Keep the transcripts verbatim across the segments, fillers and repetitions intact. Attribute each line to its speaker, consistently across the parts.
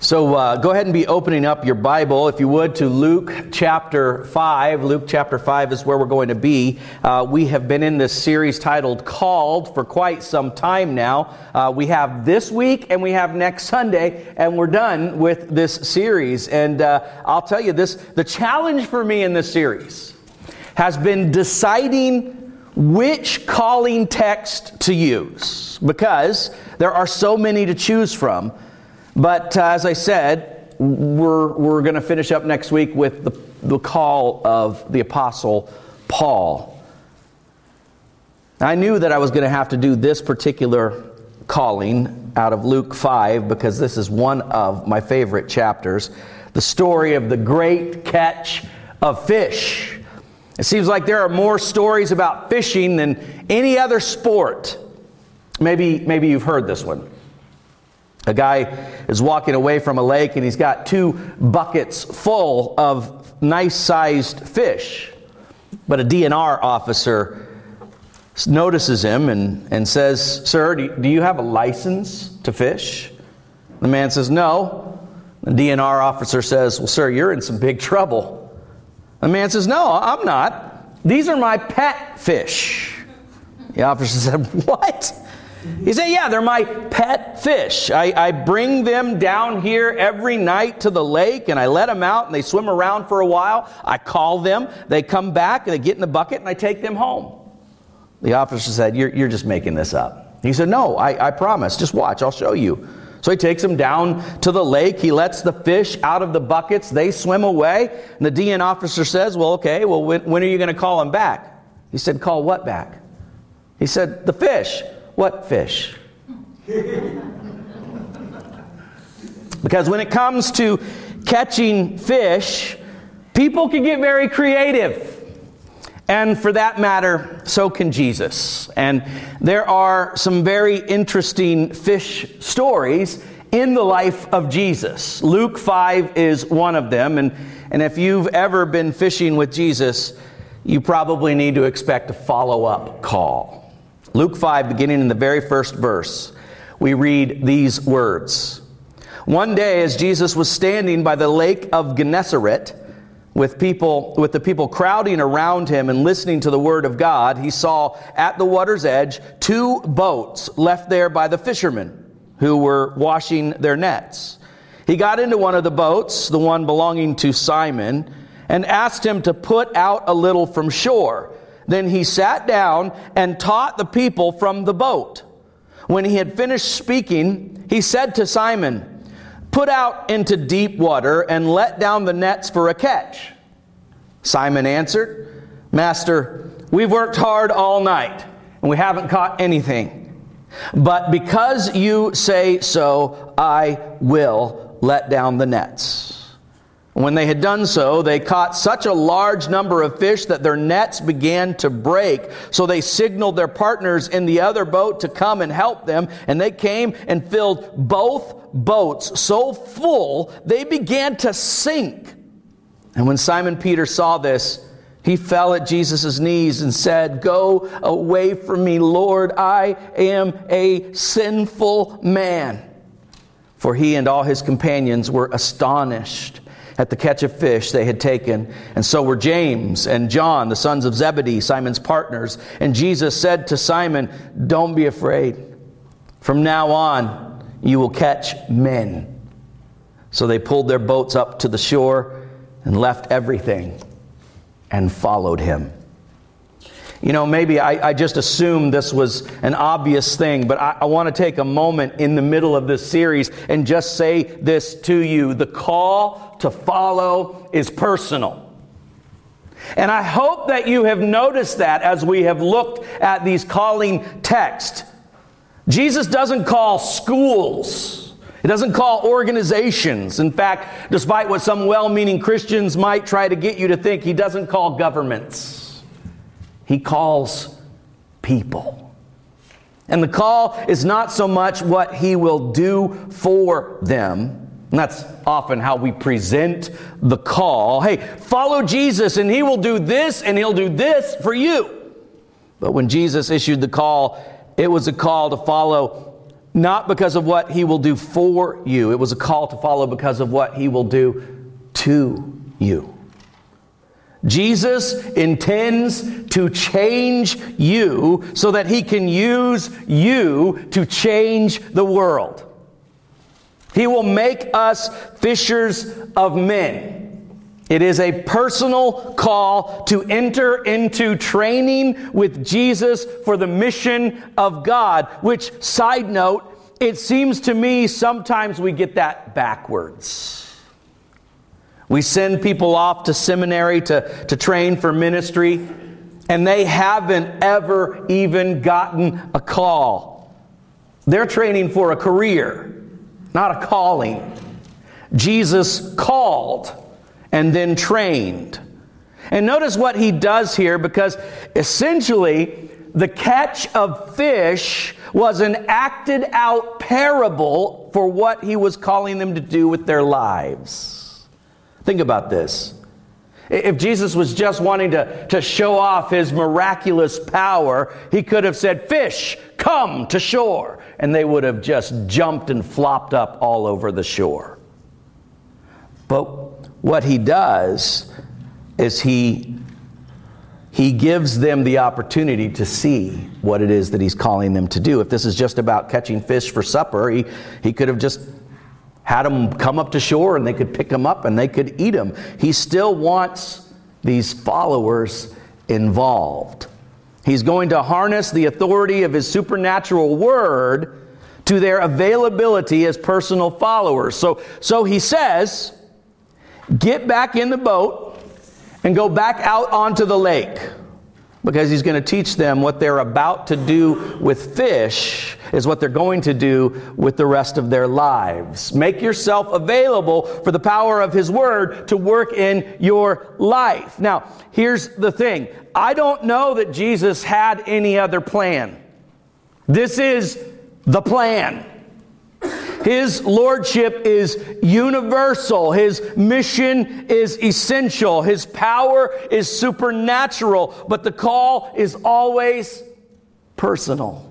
Speaker 1: So uh, go ahead and be opening up your Bible, if you would, to Luke chapter five. Luke chapter five is where we're going to be. Uh, we have been in this series titled Called for quite some time now. Uh, we have this week and we have next Sunday, and we're done with this series. And uh, I'll tell you this, the challenge for me in this series has been deciding which calling text to use, because there are so many to choose from. But uh, as I said, we're we're going to finish up next week with the, the call of the Apostle Paul. I knew that I was going to have to do this particular calling out of Luke five because this is one of my favorite chapters, the story of the great catch of fish. It seems like there are more stories about fishing than any other sport. Maybe maybe you've heard this one. A guy is walking away from a lake and he's got two buckets full of nice-sized fish. But a D N R officer notices him and, and says, "Sir, do, do you have a license to fish?" The man says, "No." The D N R officer says, "Well, sir, you're in some big trouble." The man says, "No, I'm not. These are my pet fish." The officer said, "What?" He said, "Yeah, they're my pet fish. I, I bring them down here every night to the lake, and I let them out, and they swim around for a while. I call them. They come back, and they get in the bucket, and I take them home." The officer said, you're, you're just making this up. He said, "No, I, I promise. Just watch. I'll show you." So he takes them down to the lake. He lets the fish out of the buckets. They swim away. And the D N officer says, "Well, okay, well, when, when are you going to call them back?" He said, "Call what back?" He said, "The fish." "What fish?" Because when it comes to catching fish, people can get very creative. And for that matter, so can Jesus. And there are some very interesting fish stories in the life of Jesus. Luke five is one of them. And, and if you've ever been fishing with Jesus, you probably need to expect a follow-up call. Luke five, beginning in the very first verse, we read these words. "One day as Jesus was standing by the lake of Gennesaret, with people, with the people crowding around him and listening to the word of God, he saw at the water's edge two boats left there by the fishermen who were washing their nets. He got into one of the boats, the one belonging to Simon, and asked him to put out a little from shore. Then he sat down and taught the people from the boat. When he had finished speaking, he said to Simon, 'Put out into deep water and let down the nets for a catch.' Simon answered, 'Master, we've worked hard all night and we haven't caught anything. But because you say so, I will let down the nets.' When they had done so, they caught such a large number of fish that their nets began to break. So they signaled their partners in the other boat to come and help them. And they came and filled both boats so full they began to sink. And when Simon Peter saw this, he fell at Jesus' knees and said, 'Go away from me, Lord, I am a sinful man.' For he and all his companions were astonished at the catch of fish they had taken, and so were James and John, the sons of Zebedee, Simon's partners. And Jesus said to Simon, 'Don't be afraid. From now on, you will catch men.' So they pulled their boats up to the shore and left everything and followed him." You know, maybe I, I just assumed this was an obvious thing, but I, I want to take a moment in the middle of this series and just say this to you. The call to follow is personal. And I hope that you have noticed that as we have looked at these calling texts. Jesus doesn't call schools. He doesn't call organizations. In fact, despite what some well-meaning Christians might try to get you to think, he doesn't call governments. He calls people. And the call is not so much what he will do for them. And that's often how we present the call. Hey, follow Jesus and he will do this and he'll do this for you. But when Jesus issued the call, it was a call to follow not because of what he will do for you. It was a call to follow because of what he will do to you. Jesus intends to change you so that he can use you to change the world. He will make us fishers of men. It is a personal call to enter into training with Jesus for the mission of God, which, side note, it seems to me sometimes we get that backwards. We send people off to seminary to, to train for ministry, and they haven't ever even gotten a call. They're training for a career, not a calling. Jesus called and then trained. And notice what he does here, because essentially the catch of fish was an acted out parable for what he was calling them to do with their lives. Think about this. If Jesus was just wanting to, to show off his miraculous power, he could have said, "Fish, come to shore." And they would have just jumped and flopped up all over the shore. But what he does is he, he gives them the opportunity to see what it is that he's calling them to do. If this is just about catching fish for supper, he, he could have just had them come up to shore and they could pick them up and they could eat them. He still wants these followers involved. He's going to harness the authority of his supernatural word to their availability as personal followers. So, so he says, get back in the boat and go back out onto the lake. Because he's going to teach them what they're about to do with fish is what they're going to do with the rest of their lives. Make yourself available for the power of his word to work in your life. Now, here's the thing. I don't know that Jesus had any other plan. This is the plan. His lordship is universal. His mission is essential. His power is supernatural. But the call is always personal.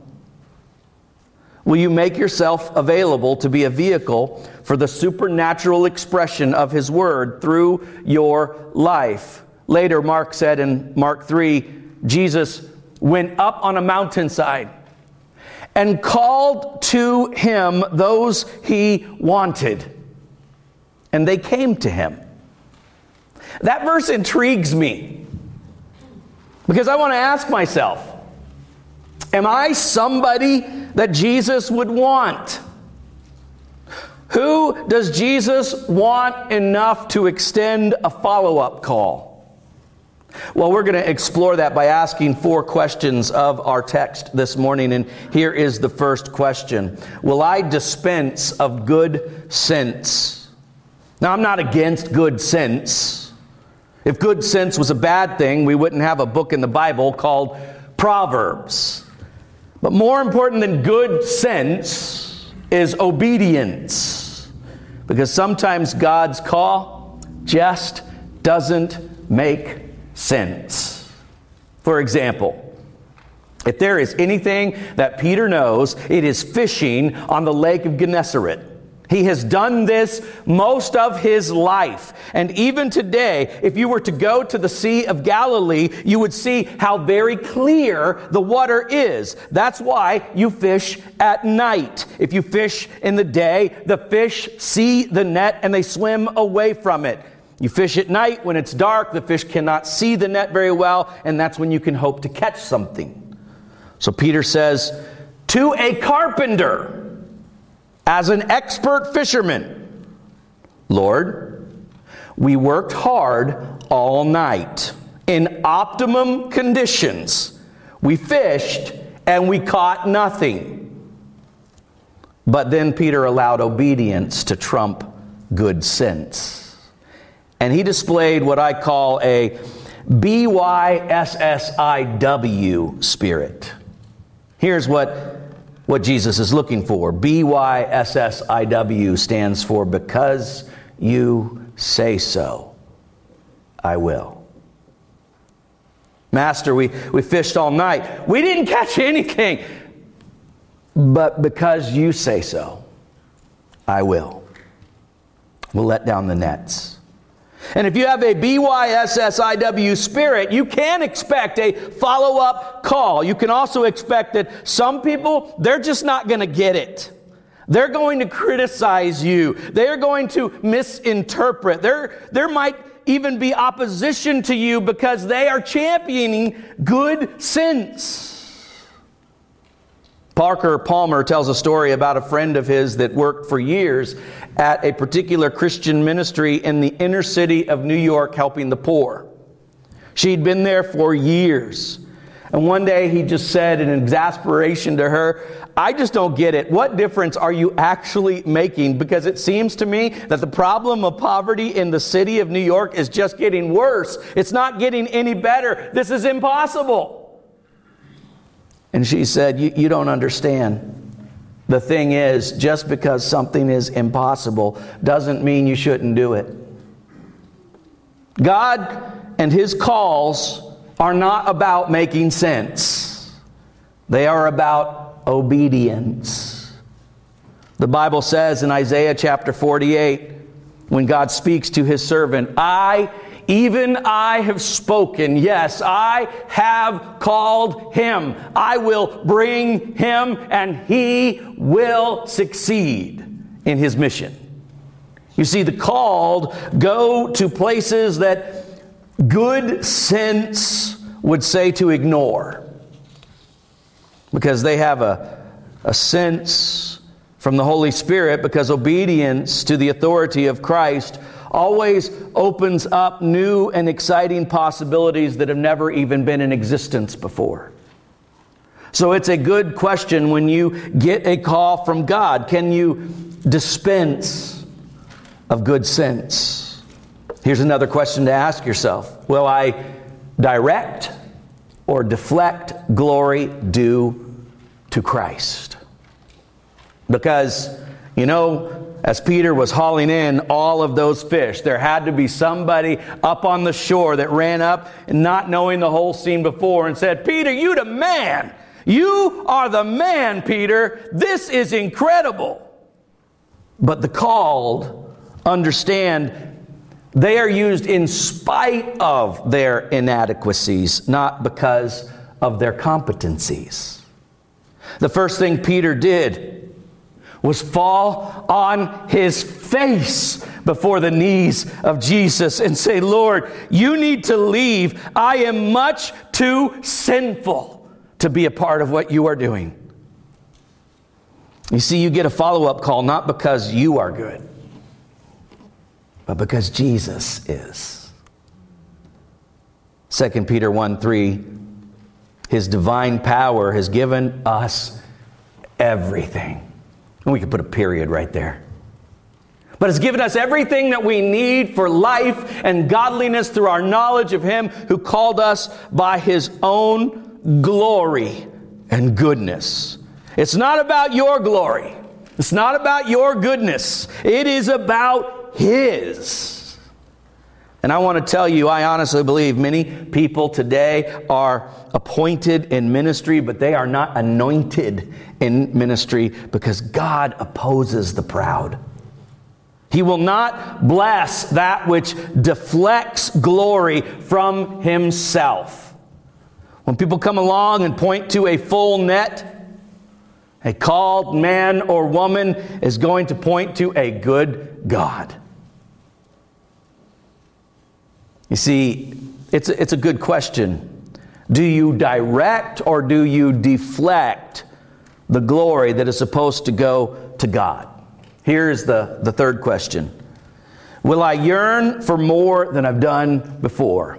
Speaker 1: Will you make yourself available to be a vehicle for the supernatural expression of his word through your life? Later, Mark said in Mark three, Jesus went up on a mountainside and called to him those he wanted. And they came to him. That verse intrigues me, because I want to ask myself, am I somebody that Jesus would want? Who does Jesus want enough to extend a follow-up call? Well, we're going to explore that by asking four questions of our text this morning. And here is the first question. Will I dispense of good sense? Now, I'm not against good sense. If good sense was a bad thing, we wouldn't have a book in the Bible called Proverbs. But more important than good sense is obedience. Because sometimes God's call just doesn't make sense. For example, if there is anything that Peter knows, it is fishing on the lake of Gennesaret. He has done this most of his life. And even today, if you were to go to the Sea of Galilee, you would see how very clear the water is. That's why you fish at night. If you fish in the day, the fish see the net and they swim away from it. You fish at night when it's dark, the fish cannot see the net very well, and that's when you can hope to catch something. So Peter says, to a carpenter, as an expert fisherman, Lord, we worked hard all night in optimum conditions. We fished and we caught nothing. But then Peter allowed obedience to trump good sense. And he displayed what I call a B Y S S I W spirit. Here's what, what Jesus is looking for. B Y S S I W stands for because you say so, I will. Master, we, we fished all night. We didn't catch anything. but because you say so, I will. We'll let down the nets. And if you have a B Y S S I W spirit, you can expect a follow-up call. You can also expect that some people, they're just not going to get it. They're going to criticize you. They're going to misinterpret. There, there might even be opposition to you because they are championing good sense. Parker Palmer tells a story about a friend of his that worked for years at a particular Christian ministry in the inner city of New York helping the poor. She'd been there for years. And one day he just said in exasperation to her, I just don't get it. What difference are you actually making? Because it seems to me that the problem of poverty in the city of New York is just getting worse. It's not getting any better. This is impossible. And she said, you, you don't understand. The thing is, just because something is impossible doesn't mean you shouldn't do it. God and His calls are not about making sense. They are about obedience. The Bible says in Isaiah chapter forty-eight, when God speaks to His servant, I, even I have spoken. Yes, I have called him. I will bring him, and he will succeed in his mission. You see, the called go to places that good sense would say to ignore, because they have a, a sense from the Holy Spirit, because obedience to the authority of Christ always opens up new and exciting possibilities that have never even been in existence before. So it's a good question when you get a call from God. Can you dispense of good sense? Here's another question to ask yourself. Will I direct or deflect glory due to Christ? Because, you know, as Peter was hauling in all of those fish, there had to be somebody up on the shore that ran up and not knowing the whole scene before and said, Peter, you the man. You are the man, Peter. This is incredible. But the called understand they are used in spite of their inadequacies, not because of their competencies. The first thing Peter did was fall on his face before the knees of Jesus and say, Lord, you need to leave. I am much too sinful to be a part of what you are doing. You see, you get a follow-up call not because you are good, but because Jesus is. Second Peter one three, His divine power has given us everything. And we could put a period right there. But it's given us everything that we need for life and godliness through our knowledge of Him who called us by His own glory and goodness. It's not about your glory. It's not about your goodness. It is about His. And I want to tell you, I honestly believe many people today are appointed in ministry, but they are not anointed in ministry because God opposes the proud. He will not bless that which deflects glory from Himself. When people come along and point to a full net, a called man or woman is going to point to a good God. You see, it's a, it's a good question. Do you direct or do you deflect the glory that is supposed to go to God? Here's the, the third question. Will I yearn for more than I've done before?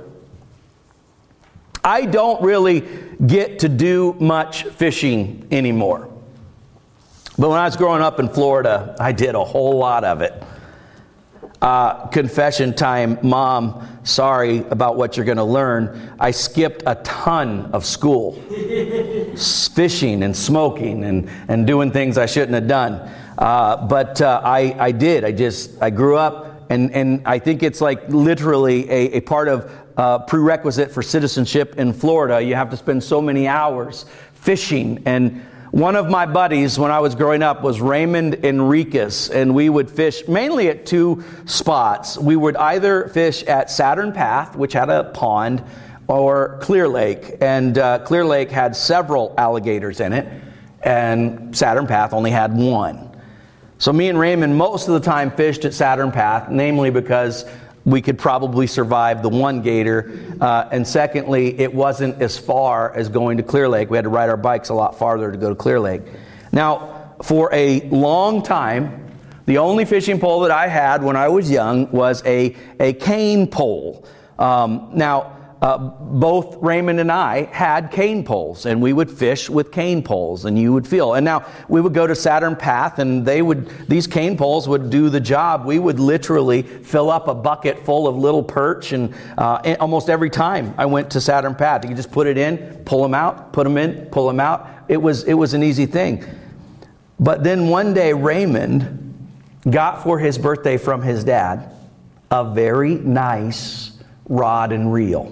Speaker 1: I don't really get to do much fishing anymore. But when I was growing up in Florida, I did a whole lot of it. Uh, confession time, Mom, sorry about what you're going to learn. I skipped a ton of school. Fishing and smoking and, and doing things I shouldn't have done. Uh, but uh, I, I did. I just, I grew up and, and I think it's like literally a, a part of uh, prerequisite for citizenship in Florida. You have to spend so many hours fishing. And one of my buddies when I was growing up was Raymond Enriquez, and we would fish mainly at two spots. We would either fish at Saturn Path, which had a pond, or Clear Lake. And uh, Clear Lake had several alligators in it, and Saturn Path only had one. So me and Raymond most of the time fished at Saturn Path, namely because we could probably survive the one gator, uh, and secondly, it wasn't as far as going to Clear Lake. We had to ride our bikes a lot farther to go to Clear Lake. Now, for a long time, the only fishing pole that I had when I was young was a, a cane pole. Um, now, Uh, both Raymond and I had cane poles, and we would fish with cane poles, and you would feel. And now we would go to Saturn Path, and they would; these cane poles would do the job. We would literally fill up a bucket full of little perch, and uh, almost every time I went to Saturn Path, you could just put it in, pull them out, put them in, pull them out. It was it was an easy thing. But then one day, Raymond got for his birthday from his dad a very nice rod and reel.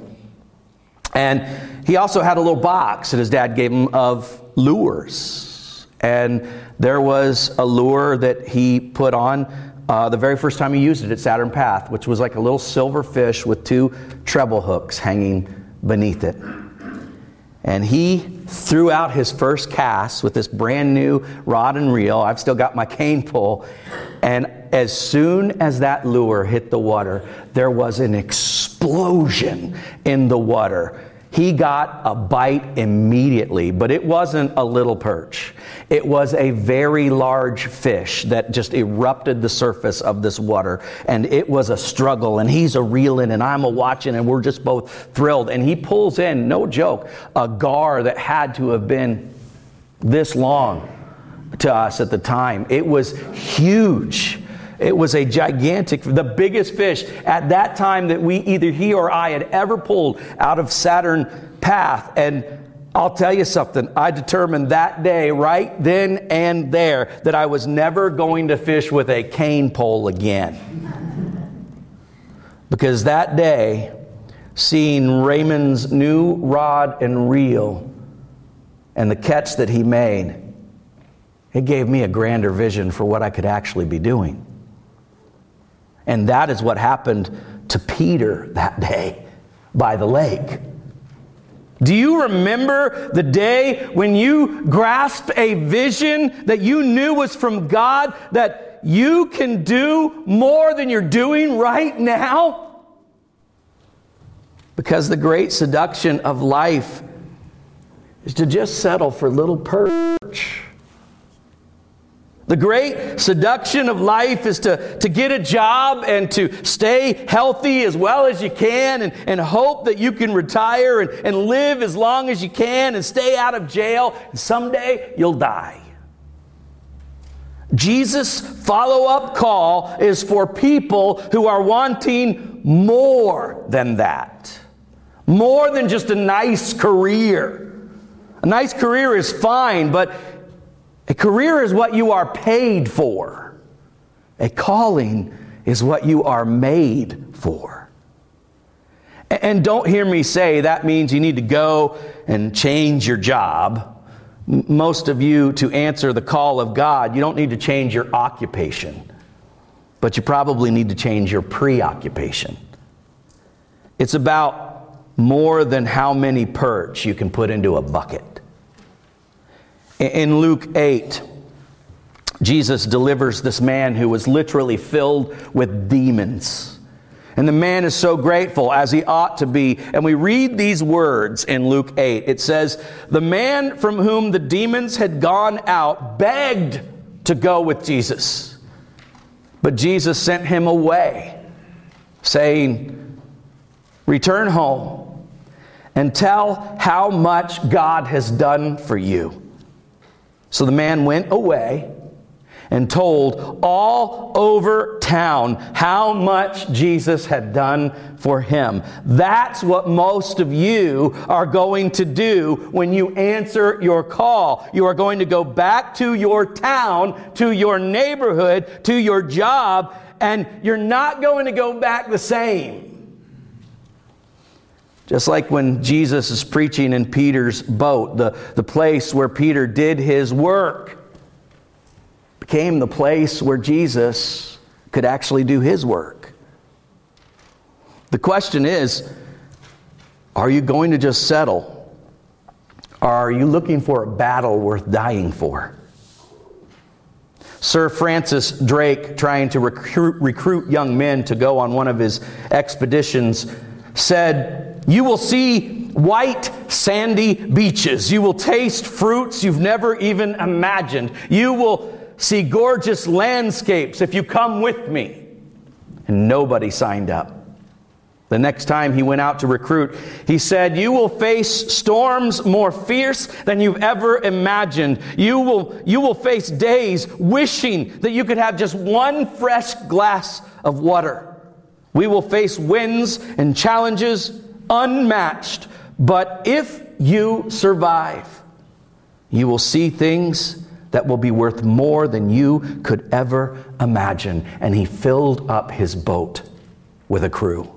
Speaker 1: And he also had a little box that his dad gave him of lures. And there was a lure that he put on uh, the very first time he used it at Saturn Path, which was like a little silver fish with two treble hooks hanging beneath it. And he threw out his first cast with this brand new rod and reel. I've still got my cane pole. And as soon as that lure hit the water, there was an explosion in the water. He got a bite immediately, but it wasn't a little perch. It was a very large fish that just erupted the surface of this water, and it was a struggle, and he's a reeling, and I'm a watching, and we're just both thrilled. And he pulls in, no joke, a gar that had to have been this long to us at the time. It was huge. It was a gigantic, the biggest fish at that time that we, either he or I, had ever pulled out of Saturn Path. And I'll tell you something, I determined that day, right then and there, that I was never going to fish with a cane pole again. Because that day, seeing Raymond's new rod and reel and the catch that he made, it gave me a grander vision for what I could actually be doing. And that is what happened to Peter that day by the lake. Do you remember the day when you grasped a vision that you knew was from God, that you can do more than you're doing right now? Because the great seduction of life is to just settle for little perch. The great seduction of life is to, to get a job and to stay healthy as well as you can, and, and hope that you can retire and, and live as long as you can and stay out of jail. And someday you'll die. Jesus' follow-up call is for people who are wanting more than that. More than just a nice career. A nice career is fine, but a career is what you are paid for. A calling is what you are made for. And don't hear me say that means you need to go and change your job. Most of you, to answer the call of God, you don't need to change your occupation, but you probably need to change your preoccupation. It's about more than how many perch you can put into a bucket. In Luke eight, Jesus delivers this man who was literally filled with demons. And the man is so grateful, as he ought to be. And we read these words in Luke eight. It says, "The man from whom the demons had gone out begged to go with Jesus. But Jesus sent him away, saying, 'Return home and tell how much God has done for you.' So the man went away and told all over town how much Jesus had done for him." That's what most of you are going to do when you answer your call. You are going to go back to your town, to your neighborhood, to your job, and you're not going to go back the same. Just like when Jesus is preaching in Peter's boat, the, the place where Peter did his work became the place where Jesus could actually do his work. The question is, are you going to just settle? Or are you looking for a battle worth dying for? Sir Francis Drake, trying to recruit, recruit young men to go on one of his expeditions, said, "You will see white, sandy beaches. You will taste fruits you've never even imagined. You will see gorgeous landscapes if you come with me." And nobody signed up. The next time he went out to recruit, he said, "You will face storms more fierce than you've ever imagined. You will, you will face days wishing that you could have just one fresh glass of water. We will face winds and challenges unmatched. But if you survive, you will see things that will be worth more than you could ever imagine." And he filled up his boat with a crew.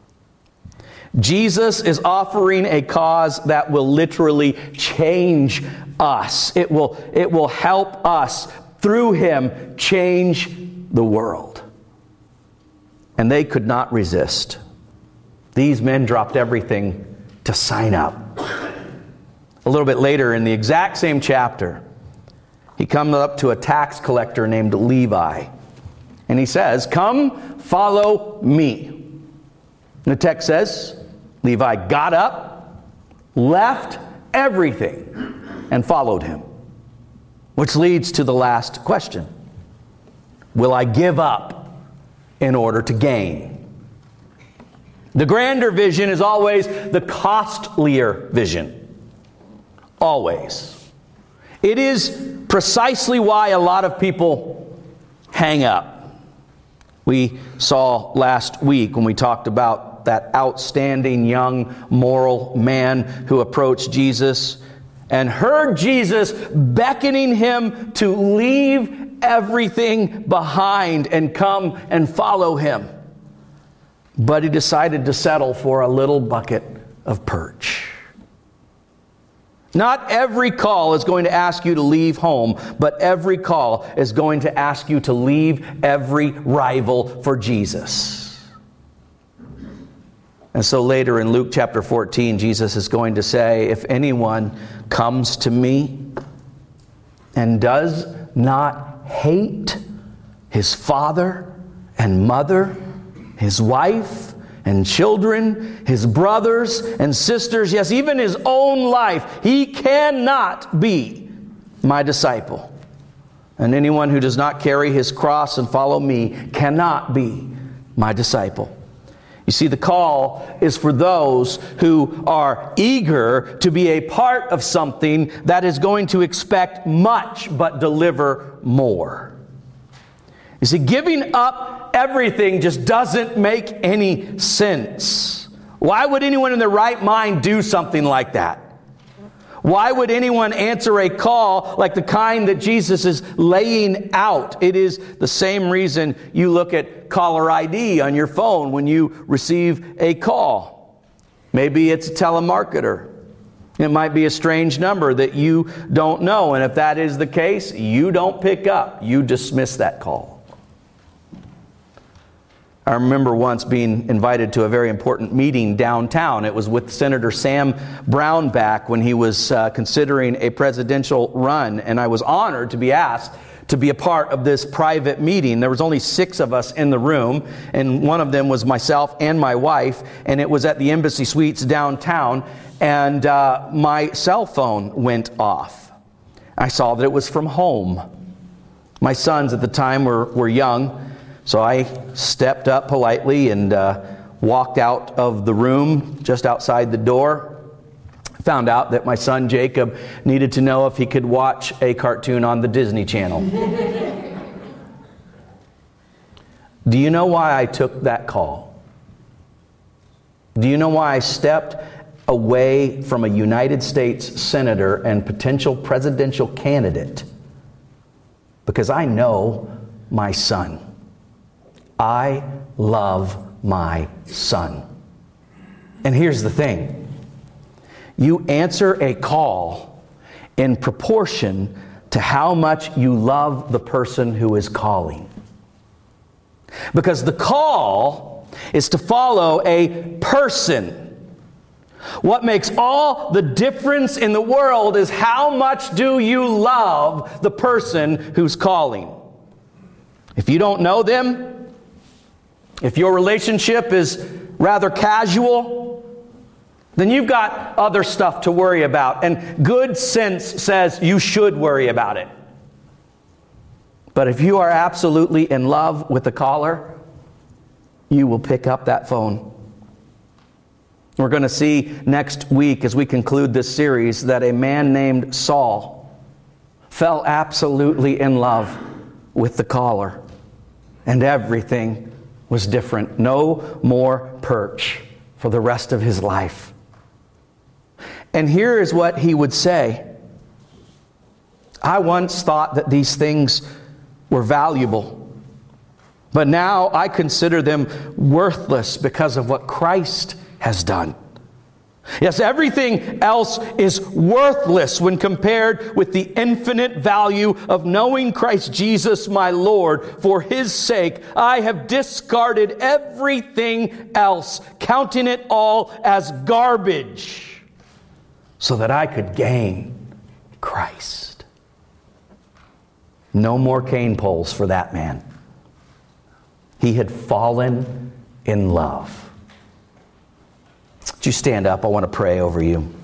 Speaker 1: Jesus is offering a cause that will literally change us. It will, it will help us, through him, change the world. And they could not resist. These men dropped everything to sign up. A little bit later, in the exact same chapter, he comes up to a tax collector named Levi. And he says, "Come, follow me." And the text says, Levi got up, left everything, and followed him. Which leads to the last question. Will I give up in order to gain? The grander vision is always the costlier vision. Always. It is precisely why a lot of people hang up. We saw last week when we talked about that outstanding young moral man who approached Jesus and heard Jesus beckoning him to leave everything behind and come and follow him. But he decided to settle for a little bucket of perch. Not every call is going to ask you to leave home, but every call is going to ask you to leave every rival for Jesus. And so later in Luke chapter fourteen, Jesus is going to say, "If anyone comes to me and does not hate his father and mother, his wife and children, his brothers and sisters, yes, even his own life, he cannot be my disciple. And anyone who does not carry his cross and follow me cannot be my disciple." You see, the call is for those who are eager to be a part of something that is going to expect much but deliver more. You see, giving up everything just doesn't make any sense. Why would anyone in their right mind do something like that? Why would anyone answer a call like the kind that Jesus is laying out? It is the same reason you look at caller I D on your phone when you receive a call. Maybe it's a telemarketer. It might be a strange number that you don't know. And if that is the case, you don't pick up. You dismiss that call. I remember once being invited to a very important meeting downtown. It was with Senator Sam Brownback when he was uh, considering a presidential run. And I was honored to be asked to be a part of this private meeting. There was only six of us in the room, and one of them was myself and my wife, and it was at the Embassy Suites downtown, and uh, my cell phone went off. I saw that it was from home. My sons at the time were, were young, so I stepped up politely and uh, walked out of the room just outside the door. Found out that my son Jacob needed to know if he could watch a cartoon on the Disney Channel. Do you know why I took that call? Do you know why I stepped away from a United States senator and potential presidential candidate? Because I know my son. I love my son. And here's the thing. You answer a call in proportion to how much you love the person who is calling. Because the call is to follow a person. What makes all the difference in the world is how much do you love the person who's calling. If you don't know them, if your relationship is rather casual, then you've got other stuff to worry about. And good sense says you should worry about it. But if you are absolutely in love with the caller, you will pick up that phone. We're going to see next week as we conclude this series that a man named Saul fell absolutely in love with the caller. And everything was different. No more perch for the rest of his life. And here is what he would say. I once thought that these things were valuable, but now I consider them worthless because of what Christ has done. Yes, everything else is worthless when compared with the infinite value of knowing Christ Jesus my Lord. For His sake, I have discarded everything else, counting it all as garbage, so that I could gain Christ. No more cane poles for that man. He had fallen in love. Would you stand up? I want to pray over you.